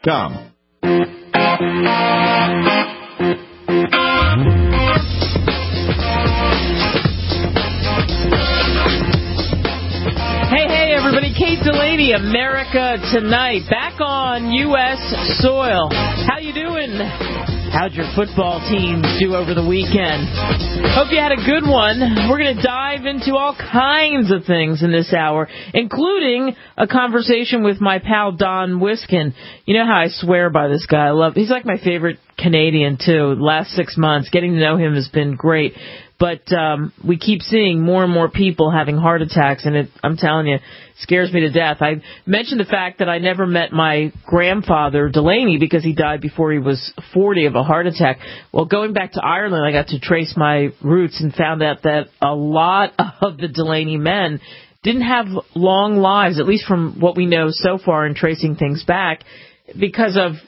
VoiceAmerica.com. Hey, everybody. Kate Delaney, America Tonight, back on U.S. soil. How you doing? How'd your football team do over the weekend? Hope you had a good one. We're going to dive into all kinds of things in this hour, including a conversation with my pal Don Wiskin. You know how I swear by this guy. He's like my favorite Canadian, too. The last 6 months, getting to know him has been great. But we keep seeing more and more people having heart attacks, and I'm telling you, it scares me to death. I mentioned the fact that I never met my grandfather, Delaney, because he died before he was 40 of a heart attack. Well, going back to Ireland, I got to trace my roots and found out that a lot of the Delaney men didn't have long lives, at least from what we know so far in tracing things back, because of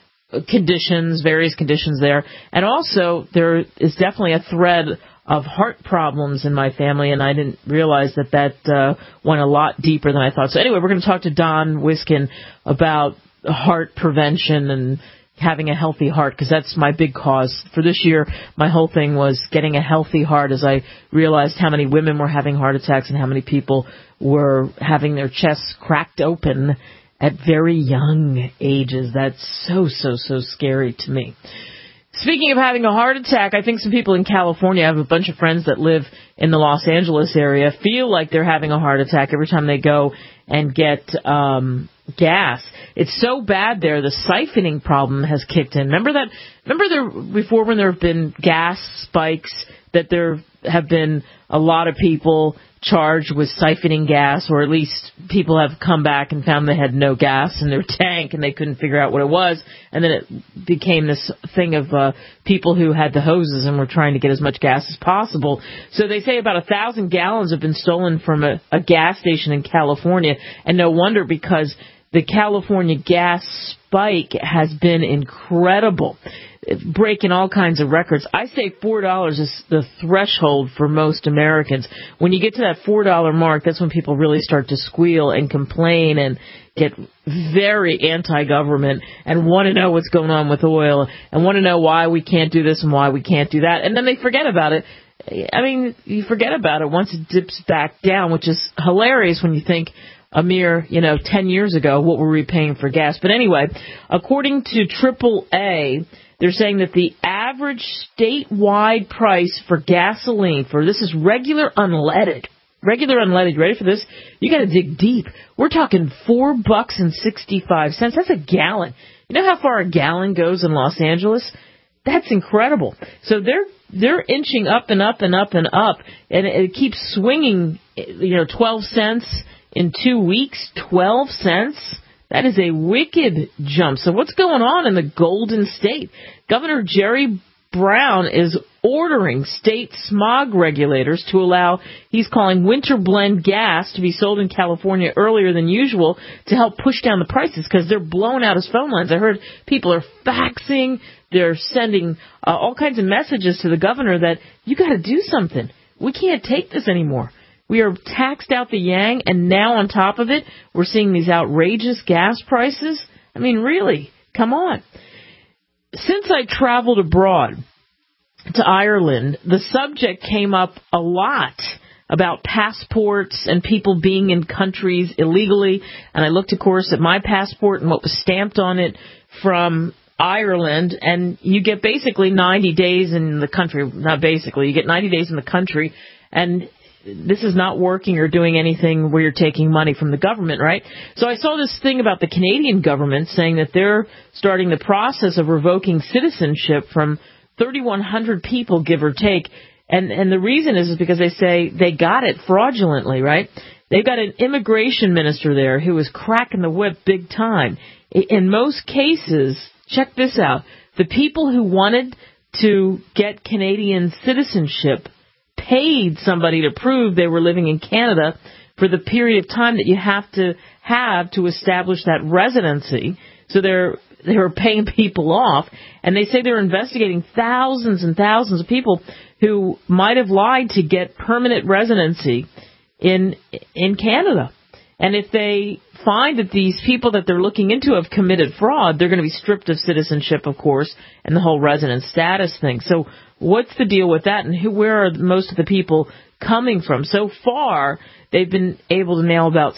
various conditions there. And also, there is definitely a thread of heart problems in my family, and I didn't realize that went a lot deeper than I thought. So anyway, we're going to talk to Don Wiskin about heart prevention and having a healthy heart, because that's my big cause. For this year, my whole thing was getting a healthy heart, as I realized how many women were having heart attacks and how many people were having their chests cracked open at very young ages. That's so scary to me. Speaking of having a heart attack, I think some people in California, I have a bunch of friends that live in the Los Angeles area, feel like they're having a heart attack every time they go and get gas. It's so bad there, the siphoning problem has kicked in. Remember before when there have been gas spikes, that there have been a lot of people charged with siphoning gas, or at least people have come back and found they had no gas in their tank and they couldn't figure out what it was. And then it became this thing of people who had the hoses and were trying to get as much gas as possible. So they say about 1,000 gallons have been stolen from a gas station in California. And no wonder, because the California gas spike has been incredible, breaking all kinds of records. I say $4 is the threshold for most Americans. When you get to that $4 mark, that's when people really start to squeal and complain and get very anti-government and want to know what's going on with oil and want to know why we can't do this and why we can't do that. And then they forget about it. I mean, you forget about it once it dips back down, which is hilarious when you think a mere, 10 years ago, what were we paying for gas? But anyway, according to AAA, they're saying that the average statewide price for gasoline, this is regular unleaded, you ready for this? You got to dig deep. We're talking $4.65. That's a gallon. You know how far a gallon goes in Los Angeles? That's incredible. So they're inching up and up and up and up, and it keeps swinging, 12 cents in 2 weeks, 12 cents. That is a wicked jump. So what's going on in the Golden State? Governor Jerry Brown is ordering state smog regulators to allow, he's calling winter blend gas to be sold in California earlier than usual to help push down the prices, because they're blowing out his phone lines. I heard people are faxing, they're sending all kinds of messages to the governor that you got to do something. We can't take this anymore. We are taxed out the yang, and now on top of it, we're seeing these outrageous gas prices. I mean, really, come on. Since I traveled abroad to Ireland, the subject came up a lot about passports and people being in countries illegally. And I looked, of course, at my passport and what was stamped on it from Ireland, and you get basically 90 days in the country. Not basically, you get 90 days in the country, and this is not working or doing anything where you're taking money from the government, right? So I saw this thing about the Canadian government saying that they're starting the process of revoking citizenship from 3,100 people, give or take. And the reason is because they say they got it fraudulently, right? They've got an immigration minister there who is cracking the whip big time. In most cases, check this out, the people who wanted to get Canadian citizenship paid somebody to prove they were living in Canada for the period of time that you have to establish that residency. So they were paying people off, and they say they're investigating thousands and thousands of people who might have lied to get permanent residency in Canada. And if they find that these people that they're looking into have committed fraud, they're going to be stripped of citizenship, of course, and the whole resident status thing. So what's the deal with that, and where are most of the people coming from? So far, they've been able to nail about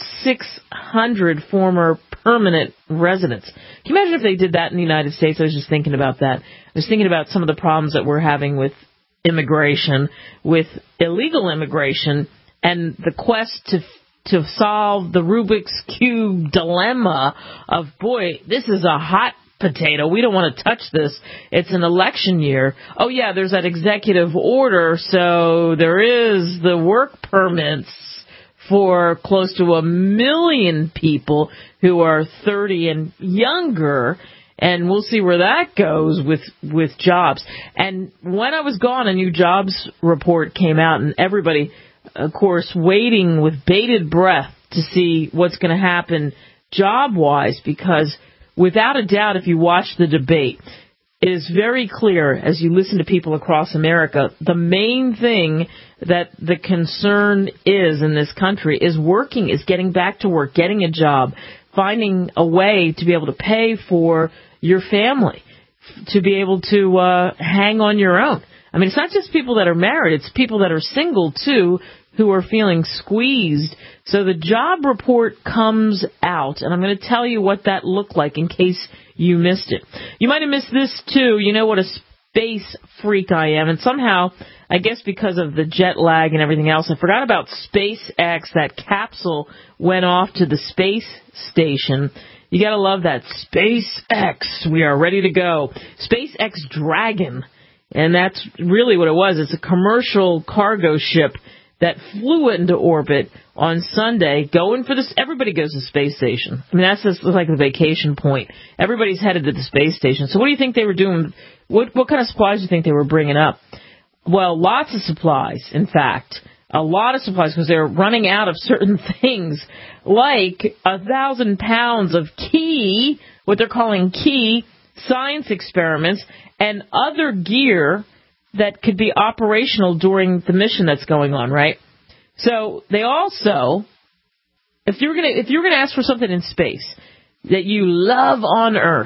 600 former permanent residents. Can you imagine if they did that in the United States? I was just thinking about that. I was thinking about some of the problems that we're having with immigration, with illegal immigration, and the quest to solve the Rubik's Cube dilemma of, boy, this is a hot potato. We don't want to touch this. It's an election year. Oh, yeah, there's that executive order, so there is the work permits for close to 1 million people who are 30 and younger, and we'll see where that goes with jobs. And when I was gone, a new jobs report came out, and everybody, of course, waiting with bated breath to see what's going to happen job-wise, because without a doubt, if you watch the debate, it is very clear as you listen to people across America, the main thing that the concern is in this country is working, is getting back to work, getting a job, finding a way to be able to pay for your family, to be able to hang on your own. I mean, it's not just people that are married, it's people that are single, too, who are feeling squeezed. So the job report comes out, and I'm going to tell you what that looked like in case you missed it. You might have missed this, too. You know what a space freak I am, and somehow, I guess because of the jet lag and everything else, I forgot about SpaceX. That capsule went off to the space station. You got to love that. SpaceX, we are ready to go. SpaceX Dragon, and that's really what it was. It's a commercial cargo ship that flew into orbit on Sunday, going for this. Everybody goes to the space station. I mean, that's just like the vacation point. Everybody's headed to the space station. So what do you think they were doing? What kind of supplies do you think they were bringing up? Well, lots of supplies, in fact. A lot of supplies, because they're running out of certain things, like 1,000 pounds of key, what they're calling key, science experiments, and other gear that could be operational during the mission that's going on, right? So they also, if you're gonna ask for something in space that you love on Earth,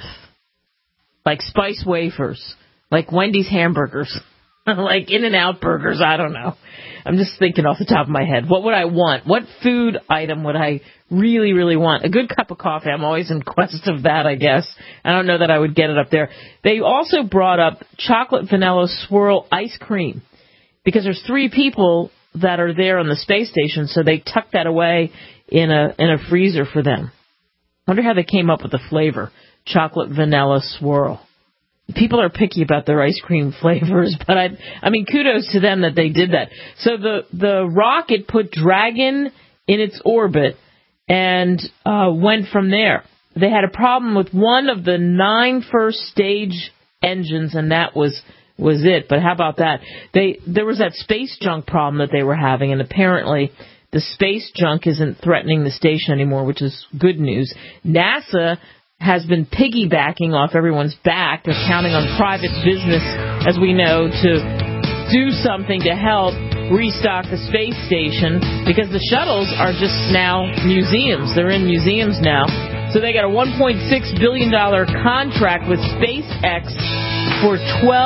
like Spice wafers, like Wendy's hamburgers, like In-N-Out burgers, I don't know. I'm just thinking off the top of my head. What would I want? What food item would I really, really want? A good cup of coffee. I'm always in quest of that, I guess. I don't know that I would get it up there. They also brought up chocolate vanilla swirl ice cream, because there's 3 people that are there on the space station, so they tucked that away in a freezer for them. I wonder how they came up with the flavor, chocolate vanilla swirl. People are picky about their ice cream flavors, but I mean, kudos to them that they did that. So the rocket put Dragon in its orbit and went from there. They had a problem with one of the 9 first stage engines, and that was it. But how about that? There was that space junk problem that they were having, and apparently the space junk isn't threatening the station anymore, which is good news. NASA has been piggybacking off everyone's back. They're counting on private business, as we know, to do something to help restock the space station, because the shuttles are just now museums. They're in museums now. So they got a $1.6 billion contract with SpaceX for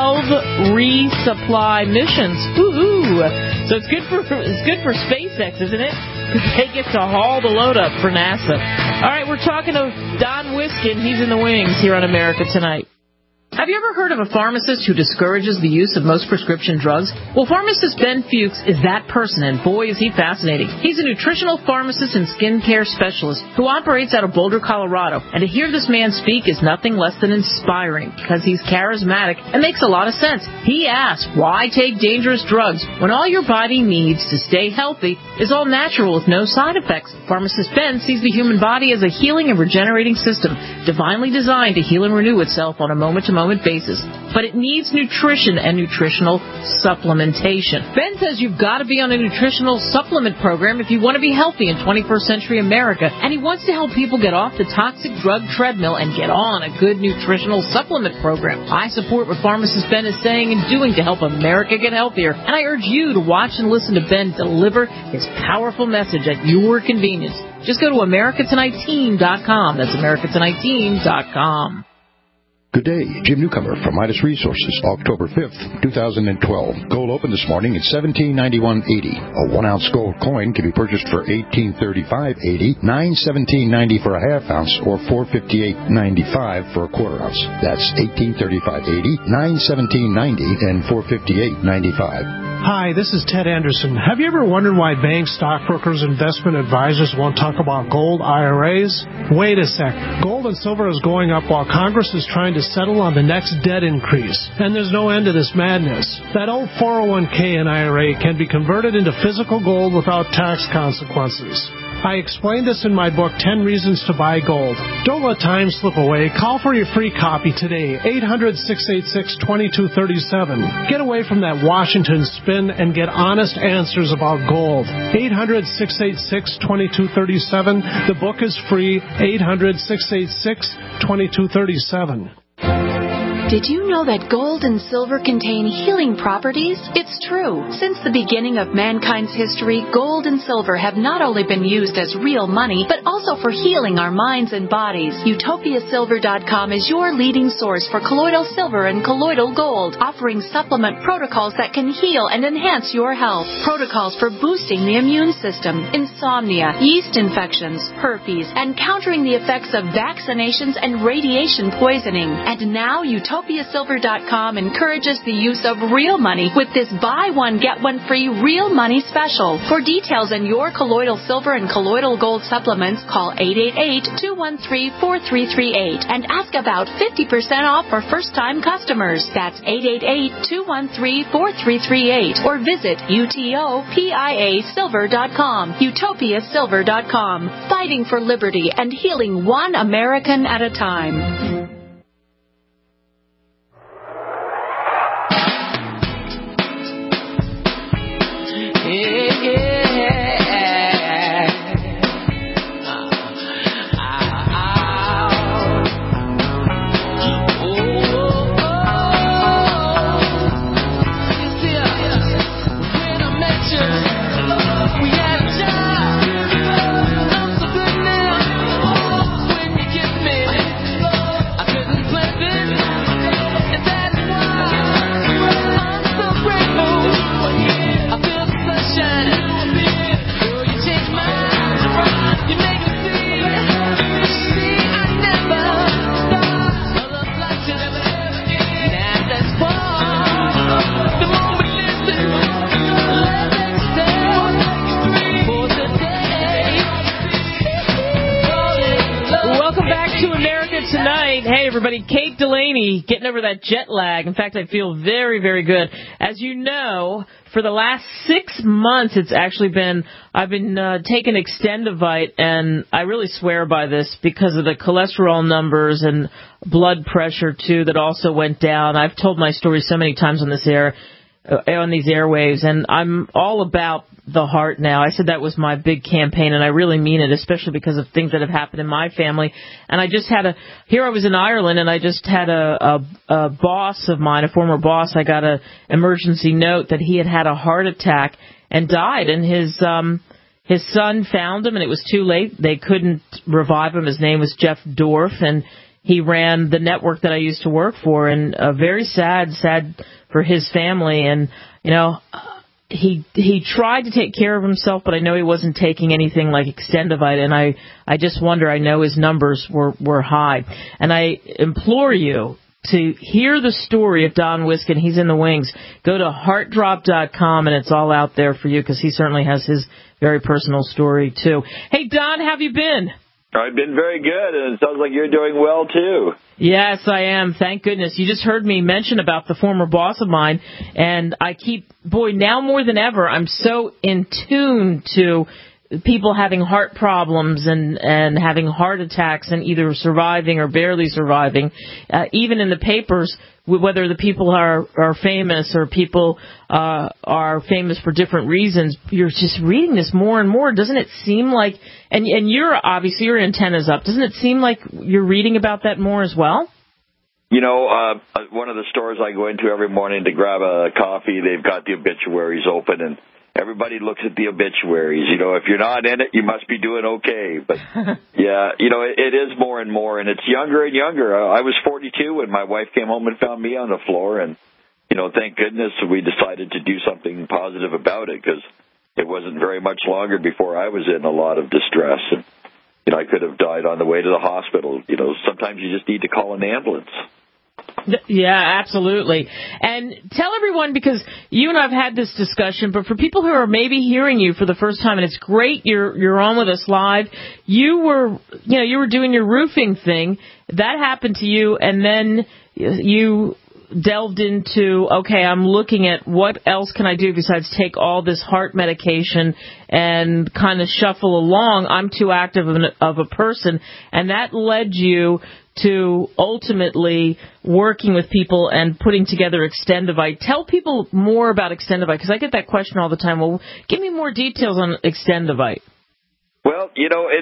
12 resupply missions. Woo-hoo! So it's good for SpaceX, isn't it? Because they get to haul the load up for NASA. All right, we're talking to Don Wiskin. He's in the wings here on America Tonight. Have you ever heard of a pharmacist who discourages the use of most prescription drugs? Well, pharmacist Ben Fuchs is that person, and boy, is he fascinating. He's a nutritional pharmacist and skincare specialist who operates out of Boulder, Colorado. And to hear this man speak is nothing less than inspiring, because he's charismatic and makes a lot of sense. He asks, why take dangerous drugs when all your body needs to stay healthy is all natural with no side effects? Pharmacist Ben sees the human body as a healing and regenerating system, divinely designed to heal and renew itself on a moment-to-moment basis, but it needs nutrition and nutritional supplementation. Ben says you've got to be on a nutritional supplement program if you want to be healthy in 21st century America, and he wants to help people get off the toxic drug treadmill and get on a good nutritional supplement program. I support what pharmacist Ben is saying and doing to help America get healthier, and I urge you to watch and listen to Ben deliver his powerful message at your convenience. Just go to AmericaTonightTeam.com. That's AmericaTonightTeam.com. Good day, Jim Newcomer from Midas Resources, October 5th, 2012. Gold opened this morning at $17.91.80. A 1-ounce gold coin can be purchased for $18.35.80, $9.17.90 for a half ounce, or $4.58.95 for a quarter ounce. That's $18.35.80, $9.17.90, and $4.58.95. Hi, this is Ted Anderson. Have you ever wondered why banks, stockbrokers, investment advisors won't talk about gold IRAs? Wait a sec. Gold and silver is going up while Congress is trying to settle on the next debt increase. And there's no end to this madness. That old 401k and IRA can be converted into physical gold without tax consequences. I explained this in my book, 10 Reasons to Buy Gold. Don't let time slip away. Call for your free copy today, 800-686-2237. Get away from that Washington spin and get honest answers about gold. 800-686-2237. The book is free, 800-686-2237. Did you know that gold and silver contain healing properties? It's true. Since the beginning of mankind's history, gold and silver have not only been used as real money, but also for healing our minds and bodies. UtopiaSilver.com is your leading source for colloidal silver and colloidal gold, offering supplement protocols that can heal and enhance your health. Protocols for boosting the immune system, insomnia, yeast infections, herpes, and countering the effects of vaccinations and radiation poisoning. And now UtopiaSilver.com encourages the use of real money with this buy one, get one free real money special. For details on your colloidal silver and colloidal gold supplements, call 888-213-4338 and ask about 50% off for first-time customers. That's 888-213-4338 or visit UTOPIASilver.com. UtopiaSilver.com. Fighting for liberty and healing one American at a time. Everybody, Kate Delaney getting over that jet lag. In fact, I feel very, very good. As you know, for the last 6 months, I've been taking Extendivite, and I really swear by this because of the cholesterol numbers and blood pressure too that also went down. I've told my story so many times on these airwaves, and I'm all about the heart now. I said that was my big campaign, and I really mean it, especially because of things that have happened in my family. And I just had here I was in Ireland, and I just had a boss of mine, a former boss, I got an emergency note that he had a heart attack and died, and his son found him, and it was too late. They couldn't revive him. His name was Jeff Dorf, and he ran the network that I used to work for, and very sad for his family. And, he tried to take care of himself, but I know he wasn't taking anything like Extendivite, and I just wonder, I know his numbers were high. And I implore you to hear the story of Don Wiskin. He's in the wings. Go to heartdrop.com, and it's all out there for you, because he certainly has his very personal story, too. Hey, Don, how have you been? I've been very good, and it sounds like you're doing well, too. Yes, I am. Thank goodness. You just heard me mention about the former boss of mine, and now more than ever, I'm so in tune to people having heart problems and having heart attacks and either surviving or barely surviving. Even in the papers, whether the people are famous or people are famous for different reasons, you're just reading this more and more. Doesn't it seem like, and you're obviously, your antenna's up, doesn't it seem like you're reading about that more as well? One of the stores I go into every morning to grab a coffee, they've got the obituaries open, and everybody looks at the obituaries. You know, if you're not in it, you must be doing okay. But, yeah, you know, it is more and more, and it's younger and younger. I was 42 when my wife came home and found me on the floor, and, you know, thank goodness we decided to do something positive about it, because it wasn't very much longer before I was in a lot of distress. And, you know, I could have died on the way to the hospital. You know, sometimes you just need to call an ambulance. Yeah, absolutely. And tell everyone, because you and I have had this discussion, but for people who are maybe hearing you for the first time, and it's great you're on with us live. You were doing your roofing thing. That happened to you, and then you delved into, okay, I'm looking at what else can I do besides take all this heart medication and kind of shuffle along. I'm too active of a person, and that led you to ultimately working with people and putting together Extendivite. Tell people more about Extendivite, because I get that question all the time. Well, give me more details on Extendivite. Well, you know,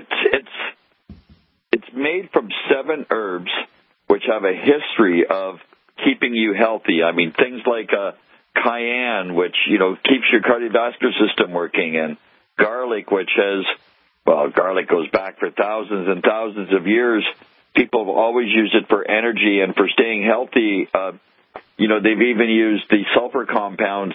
it's made from 7 herbs which have a history of keeping you healthy. I mean, things like cayenne, which, you know, keeps your cardiovascular system working, and garlic, which garlic goes back for thousands and thousands of years. People have always used it for energy and for staying healthy. You know, they've even used the sulfur compounds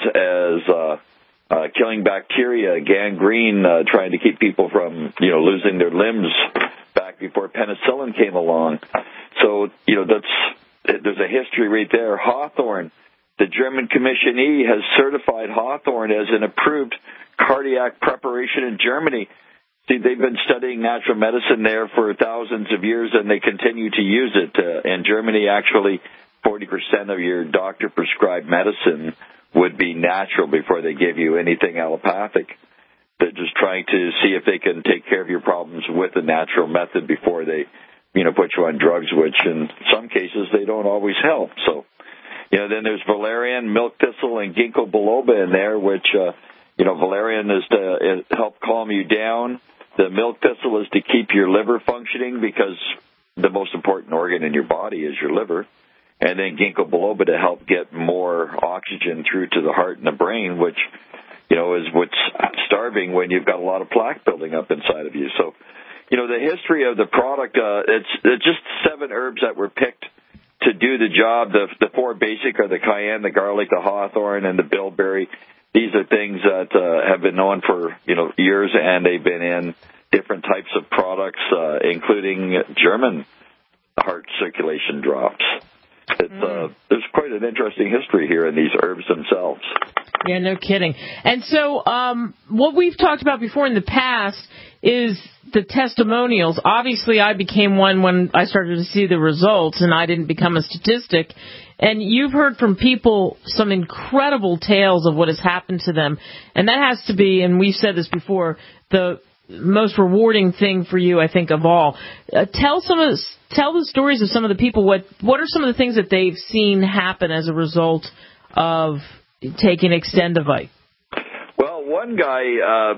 as killing bacteria, gangrene, trying to keep people from, you know, losing their limbs back before penicillin came along. So, you know, there's a history right there. Hawthorn, the German commissionee has certified Hawthorn as an approved cardiac preparation in Germany. See, they've been studying natural medicine there for thousands of years, and they continue to use it. In Germany, actually, 40% of your doctor-prescribed medicine would be natural before they give you anything allopathic. They're just trying to see if they can take care of your problems with a natural method before they, you know, put you on drugs, which in some cases they don't always help. So, you know, then there's valerian, milk thistle, and ginkgo biloba in there, which, you know, valerian is to help calm you down. The milk thistle is to keep your liver functioning, because the most important organ in your body is your liver. And then ginkgo biloba to help get more oxygen through to the heart and the brain, which, you know, is what's starving when you've got a lot of plaque building up inside of you. So, you know, the history of the product, it's just 7 herbs that were picked to do the job. The 4 basic are the cayenne, the garlic, the hawthorn, and the bilberry. These are things that have been known for, you know, years, and they've been in different types of products, including German heart circulation drops. There's quite an interesting history here in these herbs themselves. Yeah, no kidding. And so what we've talked about before in the past is the testimonials. Obviously, I became one when I started to see the results, and I didn't become a statistic. And you've heard from people some incredible tales of what has happened to them. And that has to be, and we've said this before, the most rewarding thing for you, I think, of all. Tell the stories of some of the people. What are some of the things that they've seen happen as a result of taking Extendivite? Well, one guy,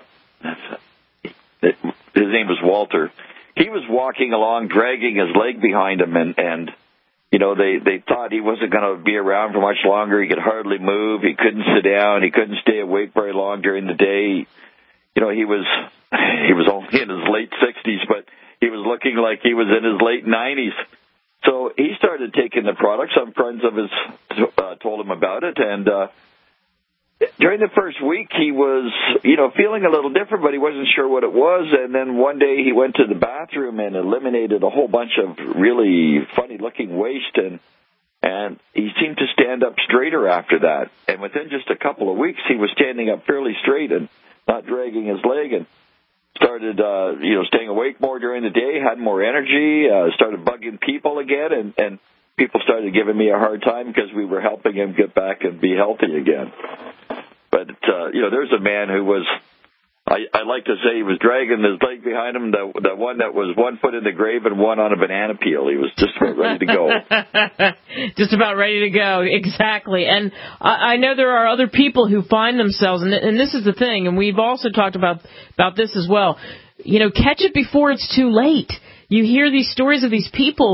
his name was Walter. He was walking along, dragging his leg behind him, and you know, they thought he wasn't going to be around for much longer. He could hardly move. He couldn't sit down. He couldn't stay awake very long during the day. You know, he was only in his late 60s, but he was looking like he was in his late 90s. So he started taking the product. Some friends of his told him about it, and during the first week, he was, you know, feeling a little different, but he wasn't sure what it was. And then one day he went to the bathroom and eliminated a whole bunch of really funny-looking waste, and he seemed to stand up straighter after that. And within just a couple of weeks, he was standing up fairly straight and not dragging his leg, and started, you know, staying awake more during the day, had more energy, started bugging people again, and people started giving me a hard time because we were helping him get back and be healthy again. But, you know, there's a man who was, I like to say he was dragging his leg behind him, the one that was 1 foot in the grave and 1 on a banana peel. He was just about ready to go. Just about ready to go, exactly. And I know there are other people who find themselves, and this is the thing, and we've also talked about this as well, you know, catch it before it's too late. You hear these stories of these people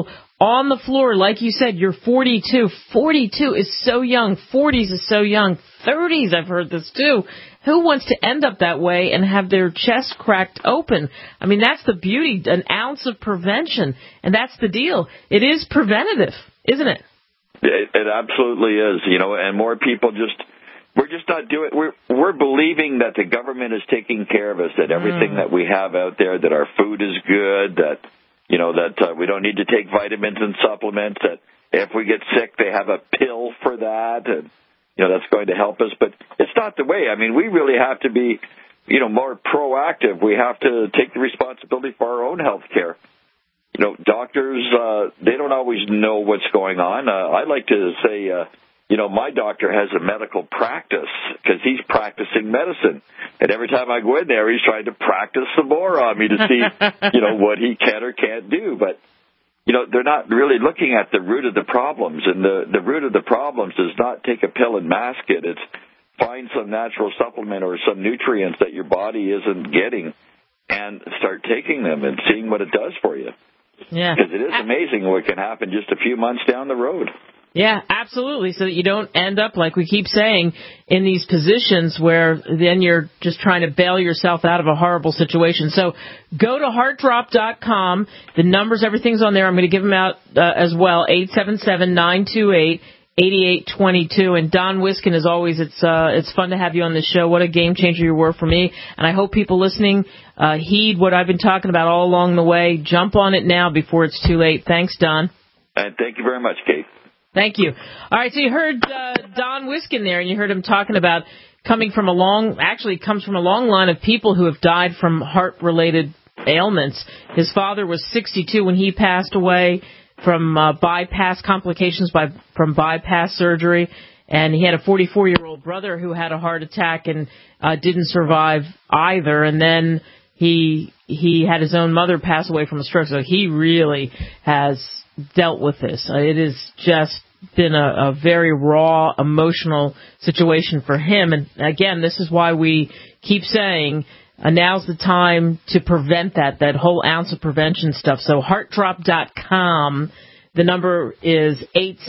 on the floor, like you said, you're 42. 42 is so young. 40s is so young. 30s, I've heard this too. Who wants to end up that way and have their chest cracked open? I mean, that's the beauty, an ounce of prevention. And that's the deal. It is preventative, isn't it? It absolutely is, and more people we're just not doing, we're believing that the government is taking care of us, that everything that we have out there, that our food is good, that, that we don't need to take vitamins and supplements, that if we get sick, they have a pill for that, and, that's going to help us. But it's not the way. I mean, we really have to be, more proactive. We have to take the responsibility for our own health care. Doctors, they don't always know what's going on. I like to say, my doctor has a medical practice because he's practicing medicine. And every time I go in there, he's trying to practice some more on me to see, what he can or can't do. But, they're not really looking at the root of the problems. And the root of the problems is not take a pill and mask it. It's find some natural supplement or some nutrients that your body isn't getting and start taking them and seeing what it does for you. Yeah. Because it is amazing what can happen just a few months down the road. Yeah, absolutely. So that you don't end up, like we keep saying, in these positions where then you're just trying to bail yourself out of a horrible situation. So go to heartdrop.com. The numbers, everything's on there. I'm going to give them out as well, 877-928-8822. And Don Wiskin, as always, it's fun to have you on the show. What a game changer you were for me. And I hope people listening heed what I've been talking about all along the way. Jump on it now before it's too late. Thanks, Don. And thank you very much, Kate. Thank you. All right, so you heard Don Wiskin there, and you heard him talking about comes from a long line of people who have died from heart-related ailments. His father was 62 when he passed away from bypass complications from bypass surgery, and he had a 44-year-old brother who had a heart attack and didn't survive either, and then he had his own mother pass away from a stroke, so he really has dealt with this. It has just been a very raw, emotional situation for him. And again, this is why we keep saying now's the time to prevent that whole ounce of prevention stuff. So heartdrop.com. The number is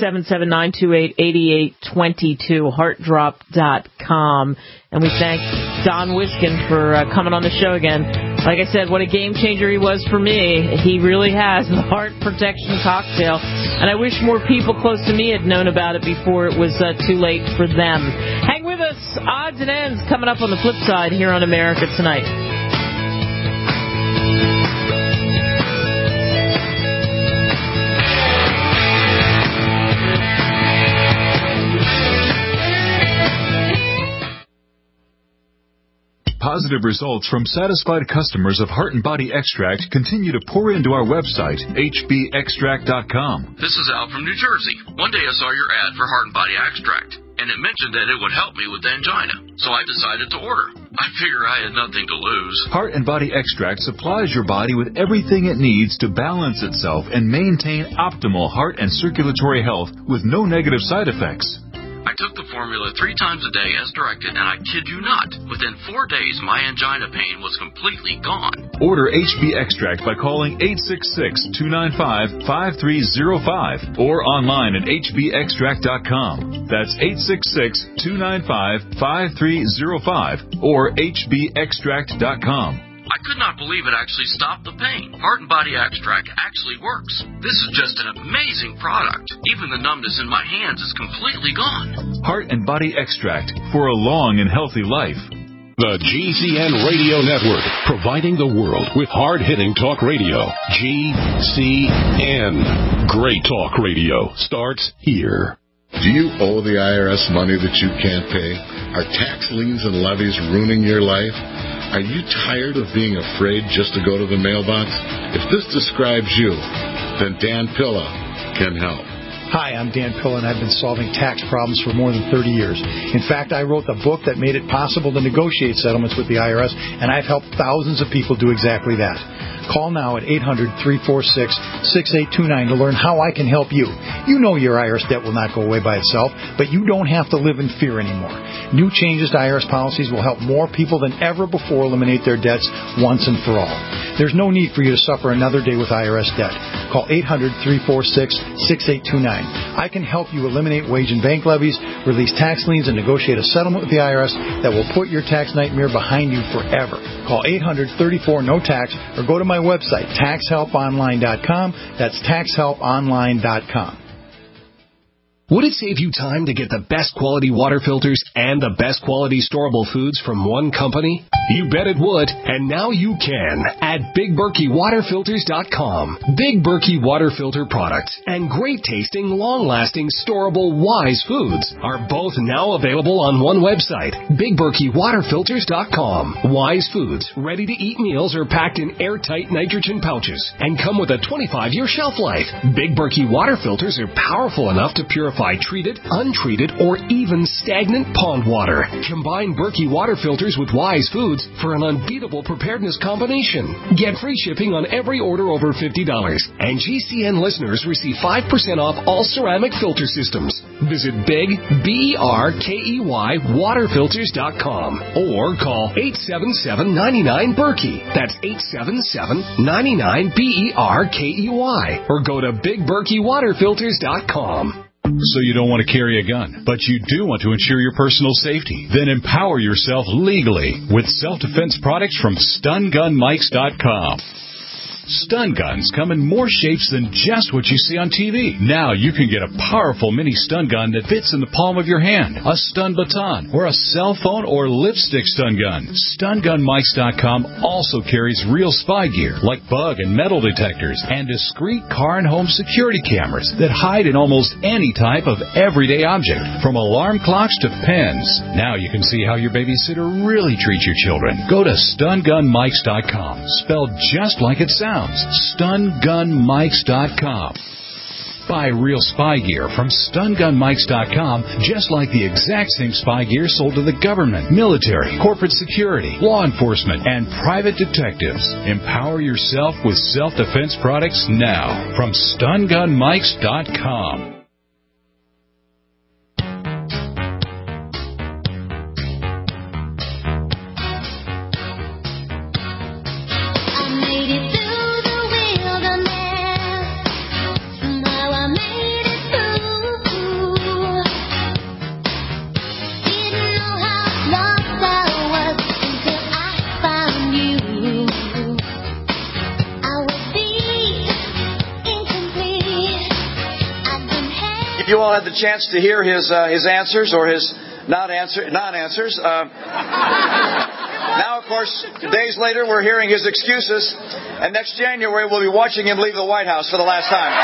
877-928-8822, heartdrop.com. And we thank Don Wiskin for coming on the show again. Like I said, what a game changer he was for me. He really has the heart protection cocktail. And I wish more people close to me had known about it before it was too late for them. Hang with us. Odds and Ends coming up on the flip side here on America Tonight. Positive results from satisfied customers of Heart and Body Extract continue to pour into our website, hbextract.com. This is Al from New Jersey. One day I saw your ad for Heart and Body Extract, and it mentioned that it would help me with angina, so I decided to order. I figure I had nothing to lose. Heart and Body Extract supplies your body with everything it needs to balance itself and maintain optimal heart and circulatory health with no negative side effects. I took the formula 3 times a day as directed, and I kid you not, within 4 days my angina pain was completely gone. Order HB Extract by calling 866-295-5305 or online at hbextract.com. That's 866-295-5305 or hbextract.com. I could not believe it actually stopped the pain. Heart and Body Extract actually works. This is just an amazing product. Even the numbness in my hands is completely gone. Heart and Body Extract for a long and healthy life. The GCN Radio Network, providing the world with hard-hitting talk radio. GCN. Great talk radio starts here. Do you owe the IRS money that you can't pay? Are tax liens and levies ruining your life? Are you tired of being afraid just to go to the mailbox? If this describes you, then Dan Pilla can help. Hi, I'm Dan Pilla, and I've been solving tax problems for more than 30 years. In fact, I wrote the book that made it possible to negotiate settlements with the IRS, and I've helped thousands of people do exactly that. Call now at 800-346-6829 to learn how I can help you. You know your IRS debt will not go away by itself, but you don't have to live in fear anymore. New changes to IRS policies will help more people than ever before eliminate their debts once and for all. There's no need for you to suffer another day with IRS debt. Call 800-346-6829. I can help you eliminate wage and bank levies, release tax liens, and negotiate a settlement with the IRS that will put your tax nightmare behind you forever. Call 800-34-NO-TAX or go to my website, taxhelponline.com. That's taxhelponline.com. Would it save you time to get the best quality water filters and the best quality storable foods from one company? You bet it would, and now you can at BigBerkeyWaterFilters.com. Big Berkey Water Filter products and great tasting, long-lasting, storable Wise foods are both now available on one website, BigBerkeyWaterFilters.com. Wise foods, ready-to-eat meals are packed in airtight nitrogen pouches and come with a 25-year shelf life. Big Berkey Water Filters are powerful enough to purify treated, untreated, or even stagnant pond water. Combine Berkey Water Filters with Wise foods for an unbeatable preparedness combination. Get free shipping on every order over $50. And GCN listeners receive 5% off all ceramic filter systems. Visit Big, BERKEY, waterfilters.com or call 877-99-BERKEY. That's 877-99-BERKEY. Or go to BigBerkeyWaterFilters.com. So you don't want to carry a gun, but you do want to ensure your personal safety. Then empower yourself legally with self-defense products from StunGunMikes.com. Stun guns come in more shapes than just what you see on TV. Now you can get a powerful mini stun gun that fits in the palm of your hand, a stun baton, or a cell phone or lipstick stun gun. StunGunMikes.com also carries real spy gear like bug and metal detectors and discreet car and home security cameras that hide in almost any type of everyday object, from alarm clocks to pens. Now you can see how your babysitter really treats your children. Go to StunGunMikes.com, spelled just like it sounds. StunGunMikes.com. Buy real spy gear from StunGunMikes.com, just like the exact same spy gear sold to the government, military, corporate security, law enforcement, and private detectives. Empower yourself with self-defense products now from StunGunMikes.com. You all had the chance to hear his answers or his non-answers. Now, of course, days later, we're hearing his excuses, and next January we'll be watching him leave the White House for the last time.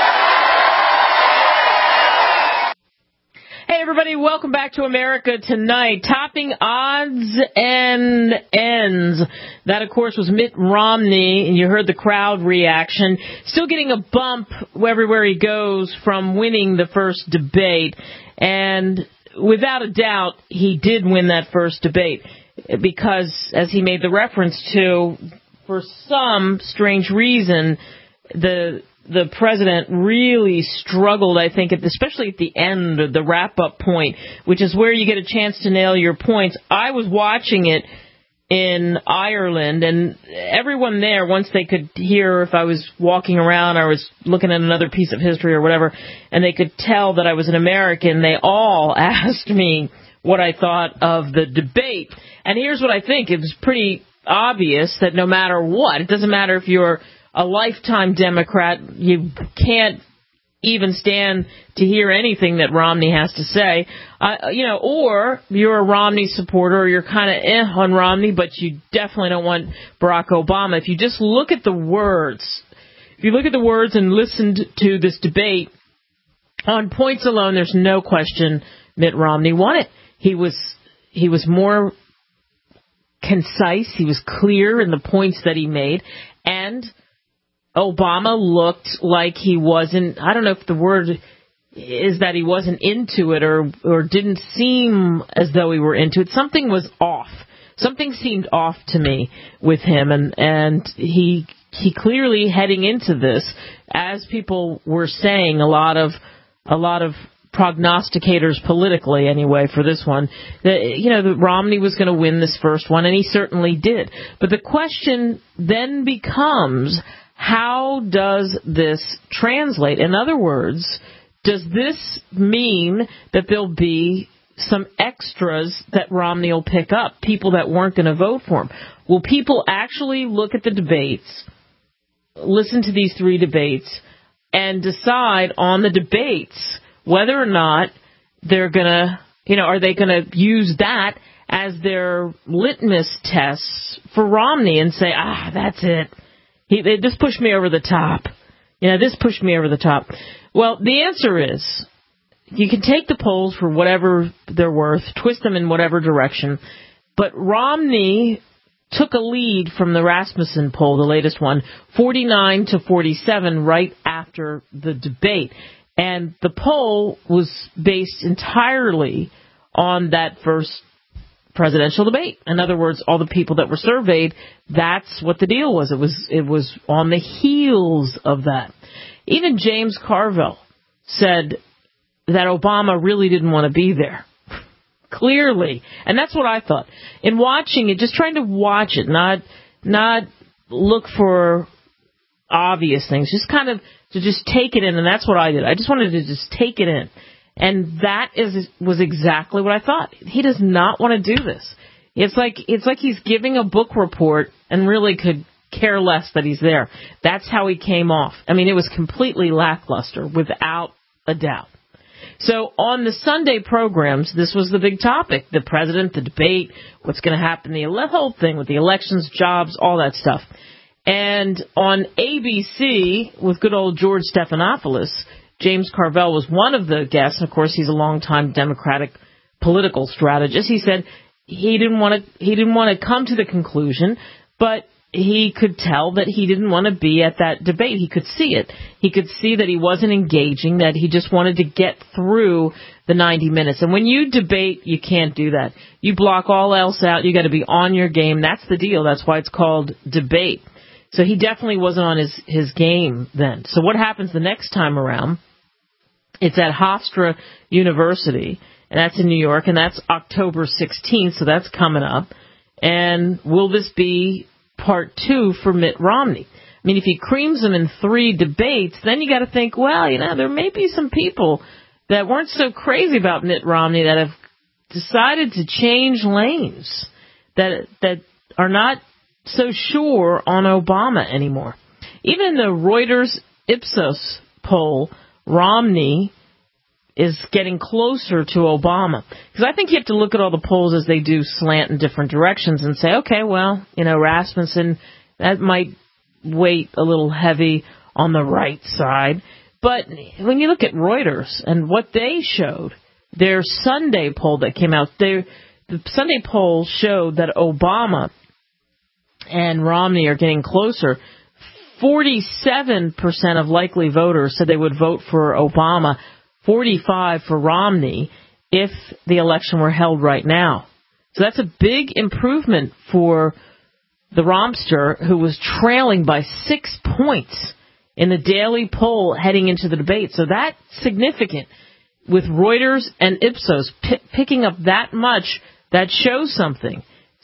Hey, everybody, welcome back to America Tonight. Topping odds and ends. That, of course, was Mitt Romney, and you heard the crowd reaction. Still getting a bump everywhere he goes from winning the first debate. And without a doubt, he did win that first debate because, as he made the reference to, for some strange reason, the president really struggled, I think, especially at the end, the wrap-up point, which is where you get a chance to nail your points. I was watching it in Ireland, and everyone there, once they could hear if I was walking around, I was looking at another piece of history or whatever, and they could tell that I was an American, they all asked me what I thought of the debate. And here's what I think. It was pretty obvious that no matter what, it doesn't matter if you're a lifetime Democrat, you can't even stand to hear anything that Romney has to say, or you're a Romney supporter, or you're kind of on Romney, but you definitely don't want Barack Obama. If you just look at the words, and listened to this debate, on points alone, there's no question Mitt Romney won it. He was more concise, he was clear in the points that he made, and Obama looked like he wasn't, I don't know if the word is that he wasn't into it or didn't seem as though he were into it. Something was off. Something seemed off to me with him, and he clearly heading into this, as people were saying, a lot of prognosticators politically anyway for this one, that Romney was going to win this first one, and he certainly did. But the question then becomes, how does this translate? In other words, does this mean that there'll be some extras that Romney will pick up, people that weren't going to vote for him? Will people actually look at the debates, listen to these 3 debates, and decide on the debates whether or not they're going to, are they going to use that as their litmus tests for Romney and say, that's it. This pushed me over the top. This pushed me over the top. Well, the answer is, you can take the polls for whatever they're worth, twist them in whatever direction, but Romney took a lead from the Rasmussen poll, the latest one, 49-47, right after the debate. And the poll was based entirely on that first presidential debate. In other words, all the people that were surveyed, that's what the deal was. It was on the heels of that. Even James Carville said that Obama really didn't want to be there. Clearly. And that's what I thought. In watching it, just trying to watch it, not look for obvious things, just kind of to just take it in, and that's what I did. I just wanted to just take it in. And that was exactly what I thought. He does not want to do this. It's like he's giving a book report and really could care less that he's there. That's how he came off. I mean, it was completely lackluster, without a doubt. So on the Sunday programs, this was the big topic. The president, the debate, what's going to happen, the whole thing with the elections, jobs, all that stuff. And on ABC, with good old George Stephanopoulos, James Carville was one of the guests. Of course, he's a longtime Democratic political strategist. He said he didn't want to come to the conclusion, but he could tell that he didn't want to be at that debate. He could see it. He could see that he wasn't engaging, that he just wanted to get through the 90 minutes. And when you debate, you can't do that. You block all else out. You got to be on your game. That's the deal. That's why it's called debate. So he definitely wasn't on his game then. So what happens the next time around? It's at Hofstra University, and that's in New York, and that's October 16th, so that's coming up. And will this be part 2 for Mitt Romney? I mean, if he creams him in 3 debates, then you got to think, well, there may be some people that weren't so crazy about Mitt Romney that have decided to change lanes, that are not so sure on Obama anymore. Even in the Reuters Ipsos poll, Romney is getting closer to Obama. Because I think you have to look at all the polls as they do slant in different directions and say, okay, well, Rasmussen, that might weight a little heavy on the right side. But when you look at Reuters and what they showed, their Sunday poll that came out, the Sunday poll showed that Obama and Romney are getting closer. 47% of likely voters said they would vote for Obama, 45% for Romney if the election were held right now. So that's a big improvement for the Romster, who was trailing by 6 points in the daily poll heading into the debate. So that's significant. With Reuters and Ipsos picking up that much, that shows something.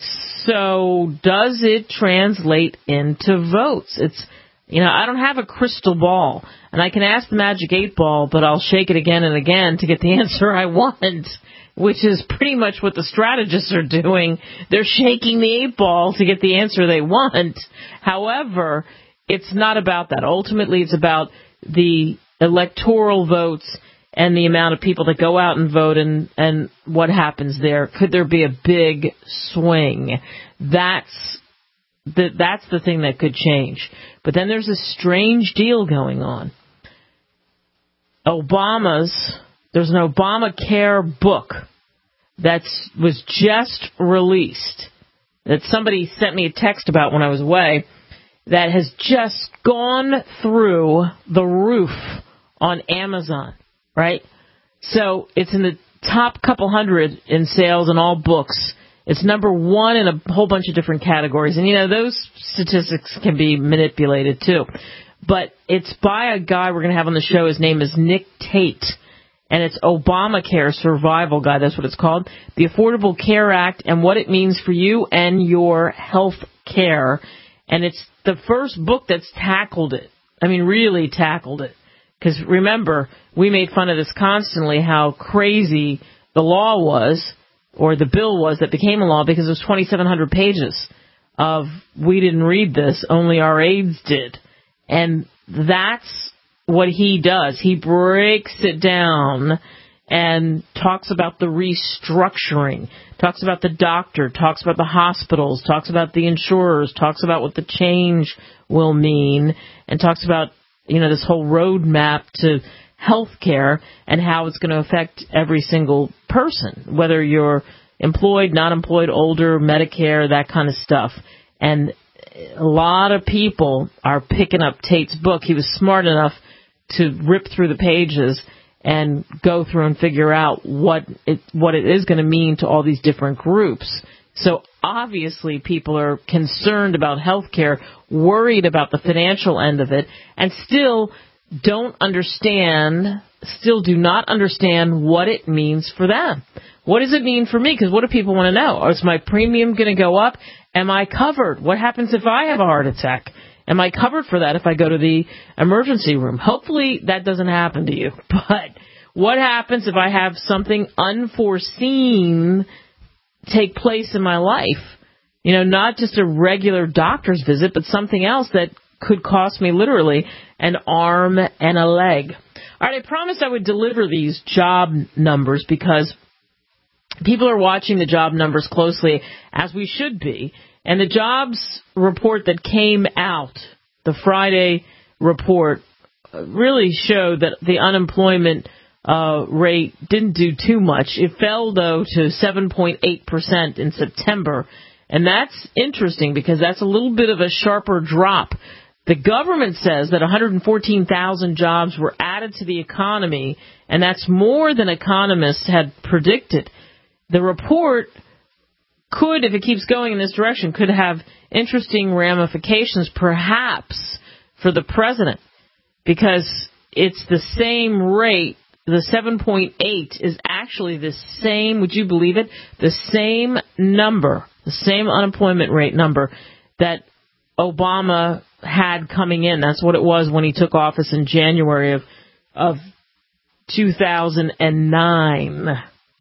So does it translate into votes? I don't have a crystal ball, and I can ask the Magic 8 Ball, but I'll shake it again and again to get the answer I want, which is pretty much what the strategists are doing. They're shaking the 8 Ball to get the answer they want. However, it's not about that. Ultimately, it's about the electoral votes and the amount of people that go out and vote and what happens there. Could there be a big swing? That's the thing that could change. But then there's a strange deal going on. There's an Obamacare book that was just released that somebody sent me a text about when I was away that has just gone through the roof on Amazon, right? So it's in the top couple hundred in sales in all books. It's number 1 in a whole bunch of different categories. And, those statistics can be manipulated, too. But it's by a guy we're going to have on the show. His name is Nick Tate. and it's Obamacare Survival Guide. That's what it's called. The Affordable Care Act and what it means for you and your health care. And it's the first book that's tackled it. I mean, really tackled it. Because remember, we made fun of this constantly, how crazy the law was, or the bill was that became a law, because it was 2,700 pages of, we didn't read this, only our aides did. And that's what he does. He breaks it down and talks about the restructuring, talks about the doctor, talks about the hospitals, talks about the insurers, talks about what the change will mean, and talks about, this whole roadmap to health care and how it's going to affect every single person, whether you're employed, not employed, older, Medicare, that kind of stuff. And a lot of people are picking up Tate's book. He was smart enough to rip through the pages and go through and figure out what it is going to mean to all these different groups. So obviously people are concerned about health care, worried about the financial end of it, and still do not understand what it means for them. What does it mean for me? Because what do people want to know? Is my premium going to go up? Am I covered? What happens if I have a heart attack? Am I covered for that if I go to the emergency room? Hopefully that doesn't happen to you. But what happens if I have something unforeseen take place in my life? Not just a regular doctor's visit, but something else that could cost me literally an arm and a leg. All right, I promised I would deliver these job numbers because people are watching the job numbers closely, as we should be. And the jobs report that came out, the Friday report, really showed that the unemployment rate didn't do too much. It fell, though, to 7.8% in September. And that's interesting because that's a little bit of a sharper drop. The government says that 114,000 jobs were added to the economy, and that's more than economists had predicted. The report could, if it keeps going in this direction, could have interesting ramifications, perhaps, for the president, because it's the same rate. The 7.8 is actually the same, would you believe it, the same number, the same unemployment rate number that Obama had coming in. That's what it was when he took office in January of 2009.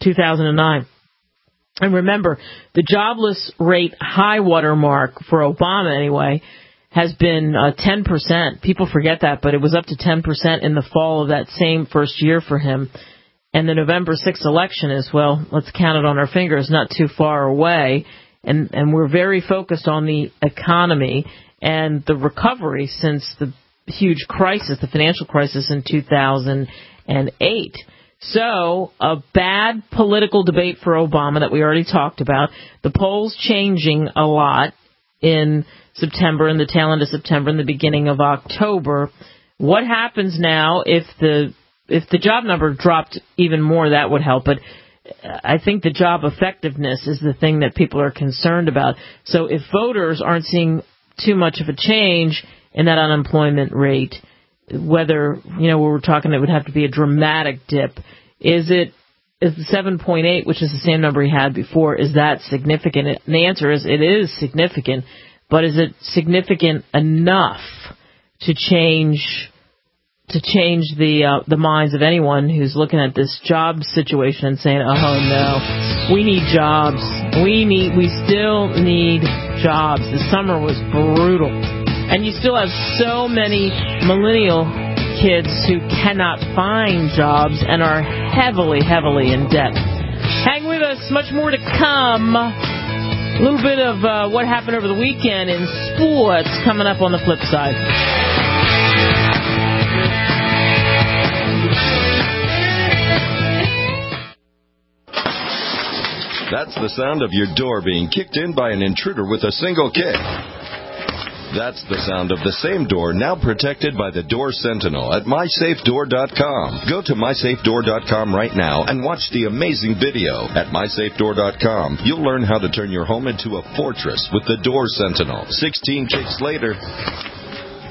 And remember, the jobless rate high water mark for Obama, anyway, has been 10%. People forget that, but it was up to 10% in the fall of that same first year for him. And the November 6th election is, well, let's count it on our fingers, not too far away. And we're very focused on the economy and the recovery since the huge crisis, the financial crisis in 2008. So, a bad political debate for Obama that we already talked about. The polls changing a lot in September, in the tail end of September, and the beginning of October. What happens now if the job number dropped even more? That would help. But I think the job effectiveness is the thing that people are concerned about. So if voters aren't seeing too much of a change in that unemployment rate, whether, we're talking it would have to be a dramatic dip, is the 7.8, which is the same number he had before, is that significant? And the answer is it is significant, but is it significant enough to change the minds of anyone who's looking at this job situation and saying, oh no, we need jobs. We still need jobs. The summer was brutal. And you still have so many millennial kids who cannot find jobs and are heavily, heavily in debt. Hang with us. Much more to come. A little bit of what happened over the weekend in sports coming up on the flip side. That's the sound of your door being kicked in by an intruder with a single kick. That's the sound of the same door now protected by the Door Sentinel at MySafeDoor.com. Go to MySafeDoor.com right now and watch the amazing video. At MySafeDoor.com, you'll learn how to turn your home into a fortress with the Door Sentinel. 16 kicks later,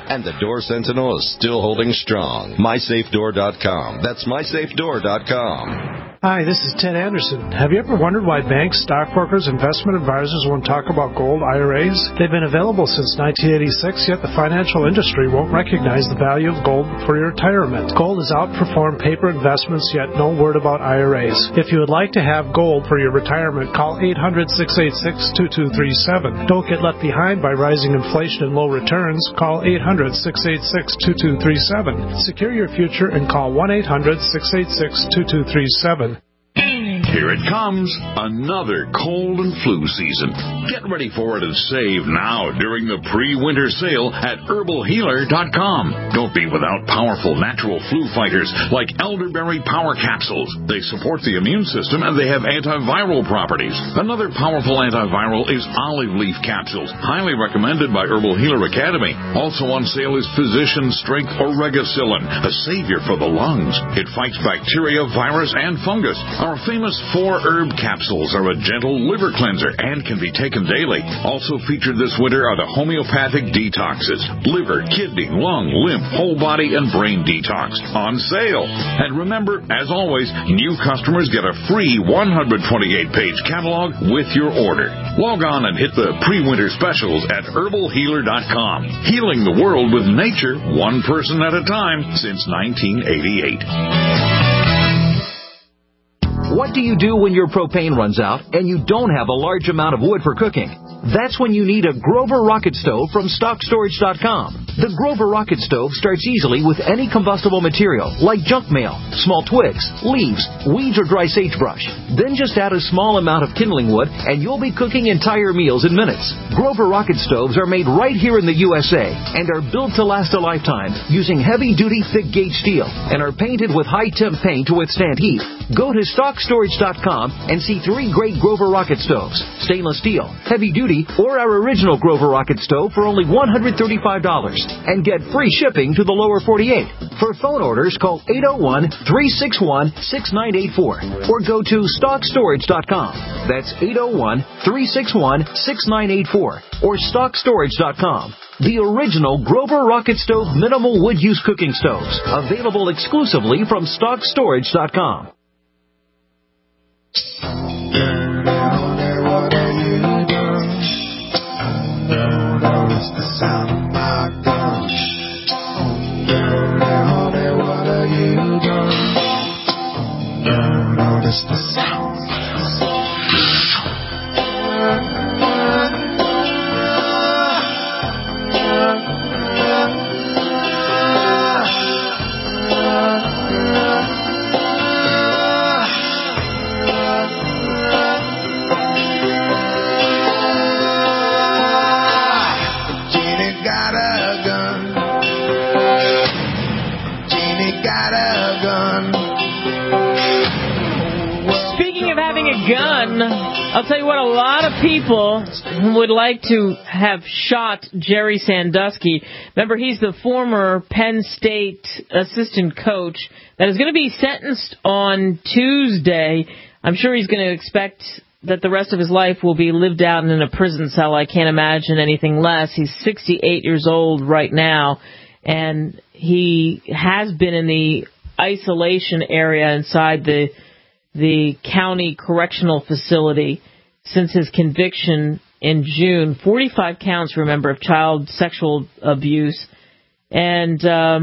And the Door Sentinel is still holding strong. MySafeDoor.com. That's MySafeDoor.com. Hi, this is Ted Anderson. Have you ever wondered why banks, stockbrokers, investment advisors won't talk about gold IRAs? They've been available since 1986, yet the financial industry won't recognize the value of gold for your retirement. Gold has outperformed paper investments, yet no word about IRAs. If you would like to have gold for your retirement, call 800-686-2237. Don't get left behind by rising inflation and low returns. Call 800-686-2237. Secure your future and call 1-800-686-2237. Here it comes, another cold and flu season. Get ready for it and save now during the pre-winter sale at herbalhealer.com. Don't be without powerful natural flu fighters like elderberry power capsules. They support the immune system and they have antiviral properties. Another powerful antiviral is olive leaf capsules, highly recommended by Herbal Healer Academy. Also on sale is Physician Strength Oregacillin, a savior for the lungs. It fights bacteria, virus, and fungus. Our famous 4-herb capsules are a gentle liver cleanser and can be taken daily. Also featured this winter are the homeopathic detoxes, liver, kidney, lung, lymph, whole body, and brain detox on sale. And remember, as always, new customers get a free 128-page catalog with your order. Log on and hit the pre-winter specials at herbalhealer.com. Healing the world with nature, one person at a time since 1988. What do you do when your propane runs out and you don't have a large amount of wood for cooking? That's when you need a Grover Rocket Stove from StockStorage.com. The Grover Rocket Stove starts easily with any combustible material like junk mail, small twigs, leaves, weeds, or dry sagebrush. Then just add a small amount of kindling wood and you'll be cooking entire meals in minutes. Grover Rocket Stoves are made right here in the USA and are built to last a lifetime using heavy-duty thick-gauge steel and are painted with high-temp paint to withstand heat. Go to StockStorage.com and see 3 great Grover Rocket Stoves, stainless steel, heavy-duty, or our original Grover Rocket Stove for only $135 and get free shipping to the lower 48. For phone orders, call 801-361-6984 or go to StockStorage.com. That's 801-361-6984 or StockStorage.com. The original Grover Rocket Stove minimal wood use cooking stoves, available exclusively from StockStorage.com. It's the sound of my gun. Honey, what are you doing? Notice the sound. Gun. I'll tell you what, a lot of people would like to have shot Jerry Sandusky. Remember, he's the former Penn State assistant coach that is going to be sentenced on Tuesday. I'm sure he's going to expect that the rest of his life will be lived out in a prison cell. I can't imagine anything less. He's 68 years old right now, and he has been in the isolation area inside the county correctional facility since his conviction in June. 45 counts, remember, of child sexual abuse. And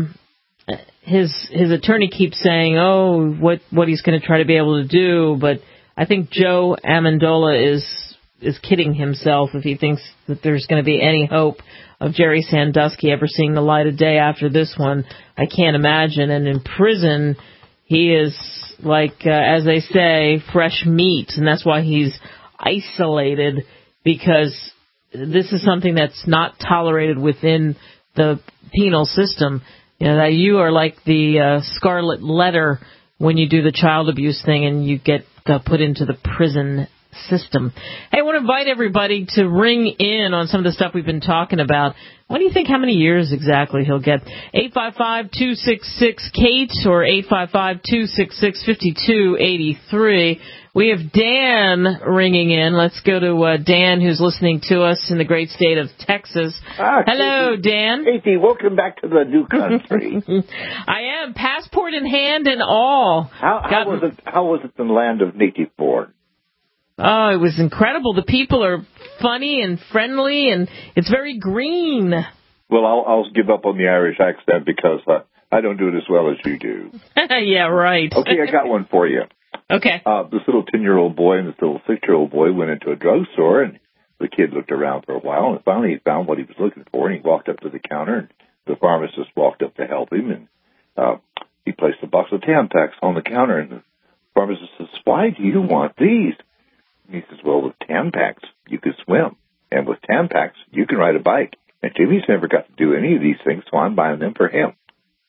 his attorney keeps saying, what he's going to try to be able to do. But I think Joe Amendola is kidding himself if he thinks that there's going to be any hope of Jerry Sandusky ever seeing the light of day after this one. I can't imagine. And in prison, he is, as they say, fresh meat, and that's why he's isolated, because this is something that's not tolerated within the penal system. You know, that you are like the scarlet letter when you do the child abuse thing and you get put into the prison system. Hey, I want to invite everybody to ring in on some of the stuff we've been talking about. What do you think, how many years exactly he'll get? 855-266-KATE or 855-266-5283. We have Dan ringing in. Let's go to Dan, who's listening to us in the great state of Texas. Hello, Katie. Dan. Katie, welcome back to the new country. I am, passport in hand and all. How was it in the land of native born? Oh, it was incredible. The people are funny and friendly, and it's very green. Well, I'll give up on the Irish accent because I don't do it as well as you do. Yeah, right. Okay, I got one for you. Okay. This little 10-year-old boy and this little 6-year-old boy went into a drugstore, and the kid looked around for a while, and finally he found what he was looking for, and he walked up to the counter, and the pharmacist walked up to help him, and he placed a box of Tampax on the counter, and the pharmacist says, "Why do you want these?" And he says, "Well, with Tampax, you can swim, and with Tampax, you can ride a bike. And Jimmy's never got to do any of these things, so I'm buying them for him."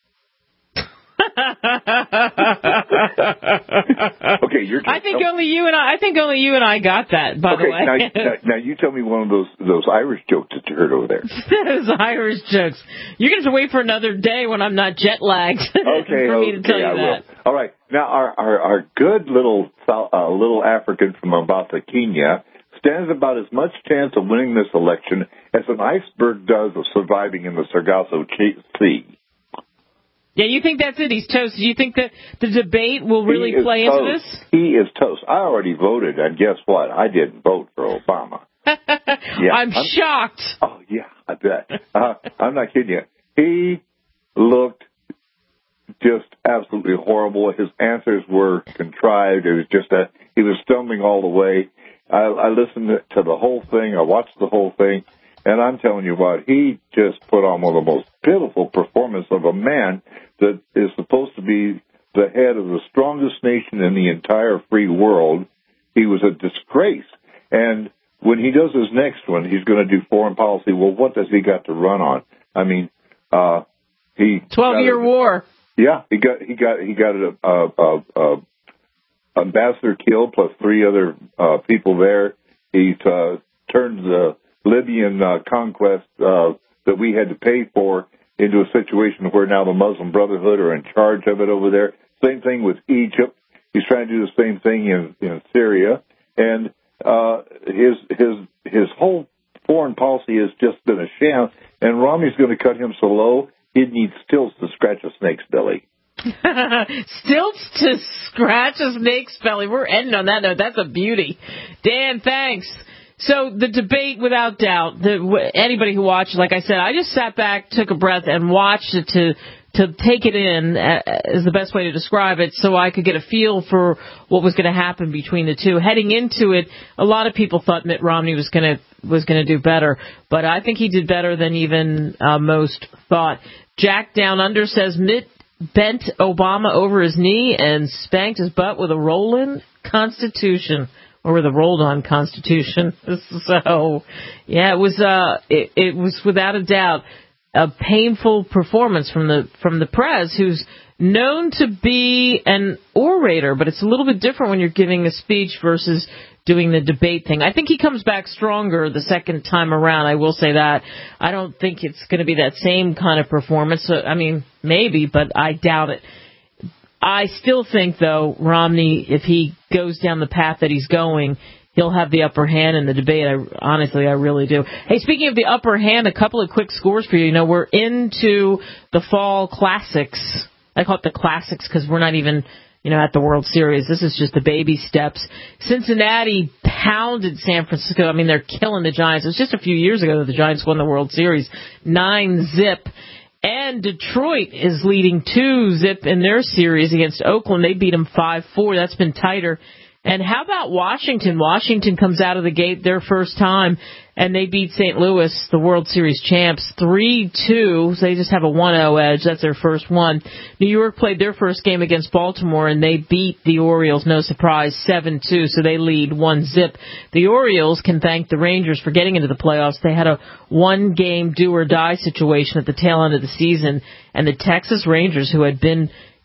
Okay, your turn. I think only you and I got that. By the way. Now you tell me one of those Irish jokes that you heard over there. Those Irish jokes. You're going to have to wait for another day when I'm not jet lagged for me to tell you I that. will. All right. Now our good little African from Mombasa, Kenya, stands about as much chance of winning this election as an iceberg does of surviving in the Sargasso Sea. Yeah, you think that's it? He's toast. Do you think that the debate will really play into this? He is toast. I already voted, and guess what? I didn't vote for Obama. Yeah, I'm shocked. Oh, yeah, I bet. I'm not kidding you. He looked just absolutely horrible. His answers were contrived. It was just he was stumbling all the way. I listened to the whole thing. I watched the whole thing. And I'm telling you what, he just put on one of the most pitiful performances of a man that is supposed to be the head of the strongest nation in the entire free world. He was a disgrace. And when he does his next one, he's going to do foreign policy. Well, what does he got to run on? I mean, he 12-year war. Yeah, he got an ambassador killed plus 3 other people there. He's turned the Libyan conquest that we had to pay for into a situation where now the Muslim Brotherhood are in charge of it over there. Same thing with Egypt. He's trying to do the same thing in Syria. And his whole foreign policy has just been a sham. And Romney's going to cut him so low, he'd need stilts to scratch a snake's belly. Stilts to scratch a snake's belly. We're ending on that note. That's a beauty. Dan, thanks. So the debate, without doubt, anybody who watched, like I said, I just sat back, took a breath, and watched it to take it in, is the best way to describe it, so I could get a feel for what was going to happen between the two. Heading into it, a lot of people thought Mitt Romney was going to do better, but I think he did better than even most thought. Jack Down Under says Mitt bent Obama over his knee and spanked his butt with a roll-in Constitution. Or with a rolled-on Constitution. So, yeah, it was without a doubt a painful performance from the Prez, who's known to be an orator, but it's a little bit different when you're giving a speech versus doing the debate thing. I think he comes back stronger the second time around. I will say that. I don't think it's going to be that same kind of performance. So, I mean, maybe, but I doubt it. I still think, though, Romney, if he goes down the path that he's going, he'll have the upper hand in the debate. I really do. Hey, speaking of the upper hand, a couple of quick scores for you. You know, we're into the fall classics. I call it the classics because we're not even, at the World Series. This is just the baby steps. Cincinnati pounded San Francisco. I mean, they're killing the Giants. It was just a few years ago that the Giants won the World Series. 9-0. And Detroit is leading 2-0 in their series against Oakland. They beat them 5-4. That's been tighter. And how about Washington? Washington comes out of the gate their first time, and they beat St. Louis, the World Series champs, 3-2. So they just have a 1-0 edge. That's their first one. New York played their first game against Baltimore, and they beat the Orioles, no surprise, 7-2. So they lead 1-0. The Orioles can thank the Rangers for getting into the playoffs. They had a one-game do-or-die situation at the tail end of the season, and the Texas Rangers, who had been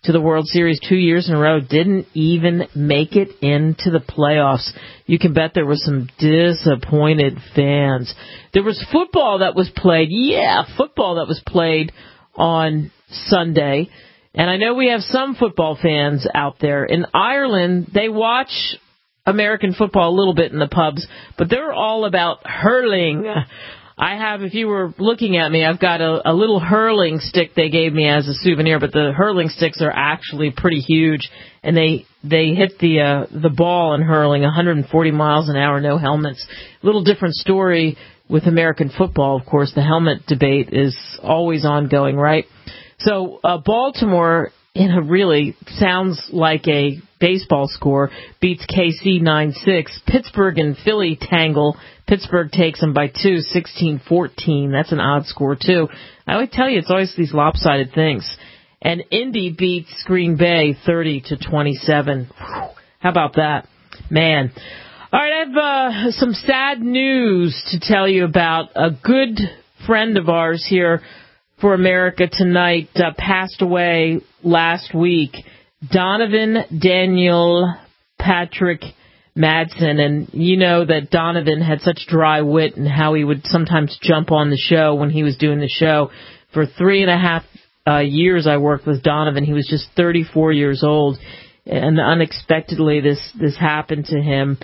to the World Series 2 years in a row, didn't even make it into the playoffs. You can bet there were some disappointed fans. There was football that was played. Yeah, football that was played on Sunday. And I know we have some football fans out there. In Ireland, they watch American football a little bit in the pubs, but they're all about hurling. I have, if you were looking at me, I've got a little hurling stick they gave me as a souvenir, but the hurling sticks are actually pretty huge, and they hit the ball in hurling 140 miles an hour, no helmets. A little different story with American football, of course. The helmet debate is always ongoing, right? So Baltimore, in a really sounds like a baseball score, beats KC 9-6. Pittsburgh and Philly tangle. Pittsburgh takes them by 2, 16-14. That's an odd score, too. I would tell you, it's always these lopsided things. And Indy beats Green Bay 30-27. How about that? Man. All right, I have some sad news to tell you about. A good friend of ours here for America Tonight passed away last week. Donovan Daniel Patrick Madsen, and you know that Donovan had such dry wit and how he would sometimes jump on the show when he was doing the show. For 3.5 years I worked with Donovan. He was just 34 years old, and unexpectedly this happened to him.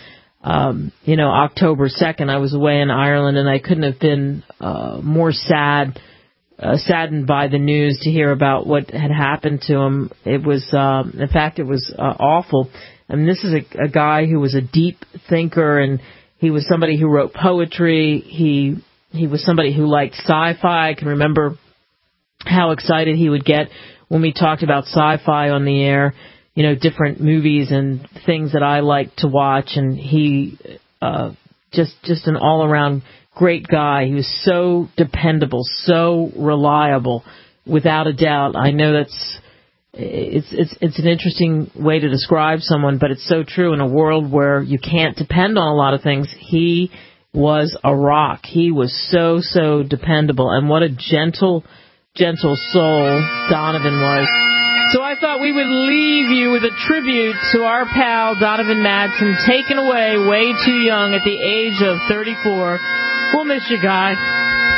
October 2nd, I was away in Ireland, and I couldn't have been more saddened by the news to hear about what had happened to him. It was, in fact, it was awful. I mean, this is a guy who was a deep thinker, and he was somebody who wrote poetry. He was somebody who liked sci-fi. I can remember how excited he would get when we talked about sci-fi on the air, different movies and things that I like to watch. And he, just an all-around great guy. He was so dependable, so reliable, without a doubt. I know it's an interesting way to describe someone, but it's so true in a world where you can't depend on a lot of things. He was a rock. He was so dependable, and what a gentle soul Donovan was. So I thought we would leave you with a tribute to our pal Donovan Madsen, taken away way too young at the age of 34. We'll miss you, guy.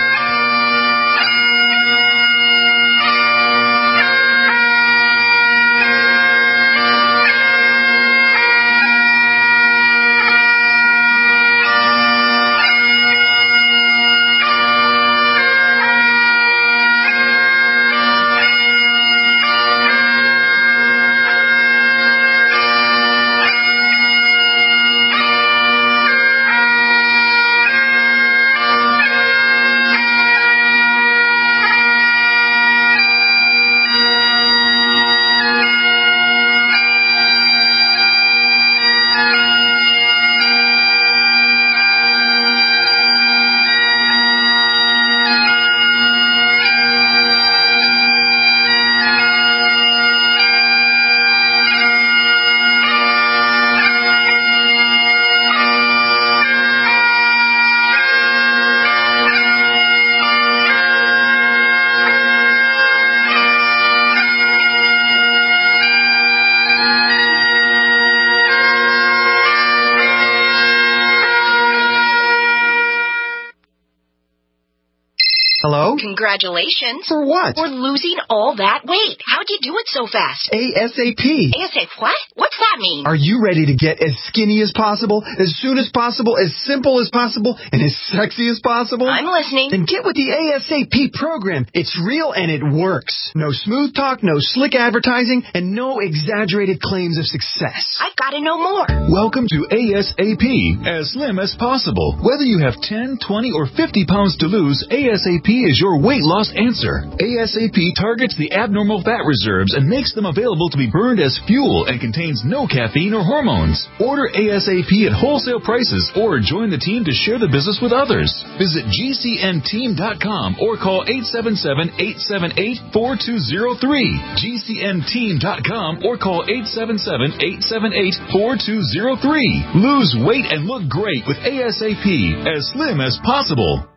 Hello? Congratulations. For what? For losing all that weight. How'd you do it so fast? ASAP. ASAP what? What's that mean? Are you ready to get as skinny as possible, as soon as possible, as simple as possible, and as sexy as possible? I'm listening. Then get with the ASAP program. It's real and it works. No smooth talk, no slick advertising, and no exaggerated claims of success. I've got to know more. Welcome to ASAP, as slim as possible. Whether you have 10, 20, or 50 pounds to lose, ASAP is your weight loss answer. ASAP targets the abnormal fat reserves and makes them available to be burned as fuel and contains no caffeine or hormones. Order ASAP at wholesale prices or join the team to share the business with others. Visit GCNteam.com or call 877-878-4203. GCNteam.com or call 877-878-4203. Lose weight and look great with ASAP, as slim as possible.